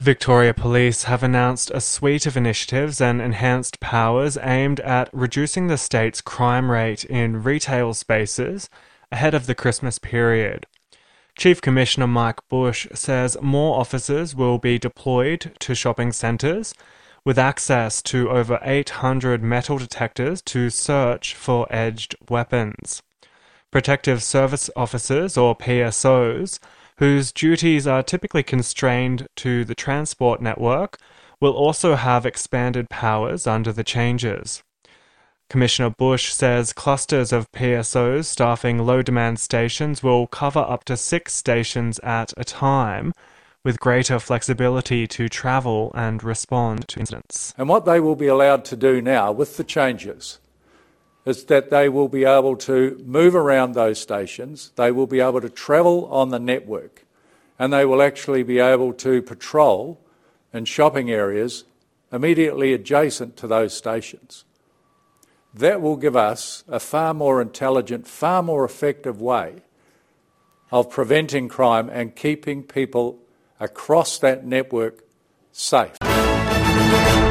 Victoria Police have announced a suite of initiatives and enhanced powers aimed at reducing the state's crime rate in retail spaces ahead of the Christmas period. Chief Commissioner Mike Bush says more officers will be deployed to shopping centres with access to over 800 metal detectors to search for edged weapons. Protective Service Officers, or PSOs, whose duties are typically constrained to the transport network, will also have expanded powers under the changes. Commissioner Bush says clusters of PSOs staffing low-demand stations will cover up to 6 stations at a time, with greater flexibility to travel and respond to incidents. And what they will be allowed to do now with the changes is that they will be able to move around those stations, they will be able to travel on the network, and they will actually be able to patrol in shopping areas immediately adjacent to those stations. That will give us a far more intelligent, far more effective way of preventing crime and keeping people across that network safe.